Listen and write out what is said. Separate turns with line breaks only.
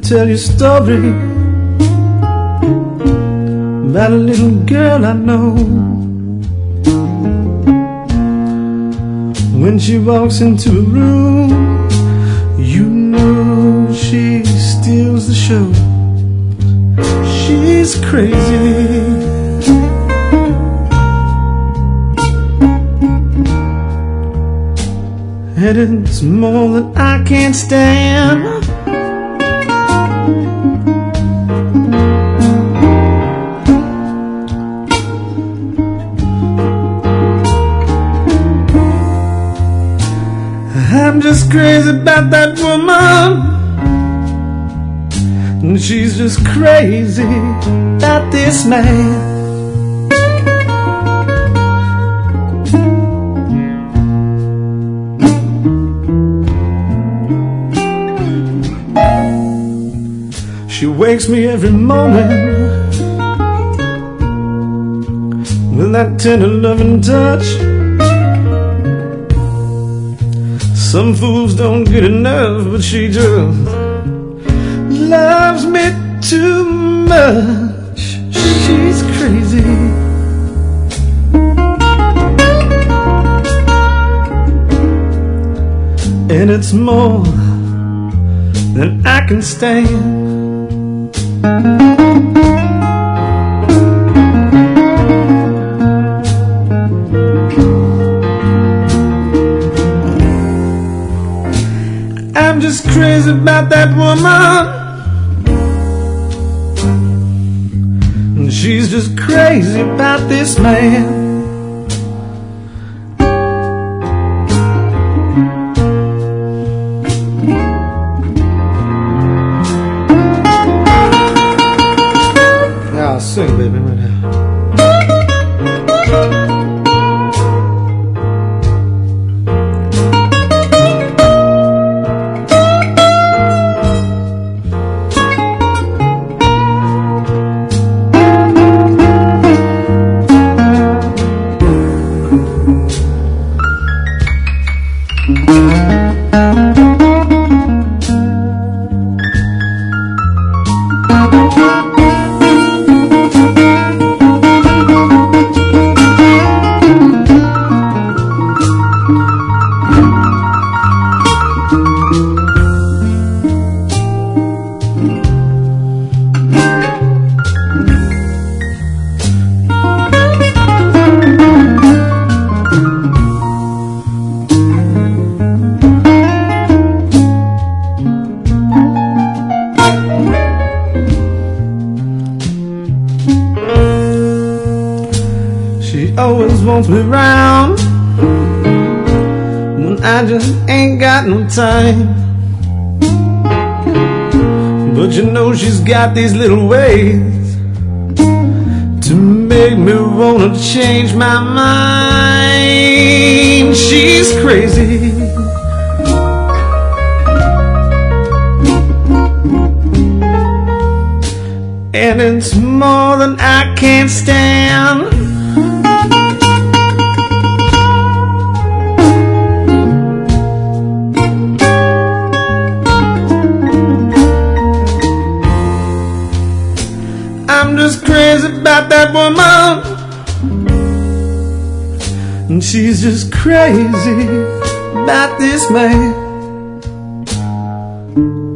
tell you a story about a little girl I know. When she walks into a room, you know she steals the show. She's crazy. And it's more than I can stand. I'm just crazy about that woman, and she's just crazy about this man. She wakes me every morning with that tender loving touch. Some fools don't get enough, but she just loves me too much. She's crazy. And it's more than I can stand. I'm just crazy about that woman, and she's just crazy about this man. Sing, baby, right now. She always wants me round when I just ain't got no time. But you know she's got these little ways to make me wanna change my mind. She's crazy. And it's more than I can stand. I'm just crazy about that woman, and she's just crazy about this man.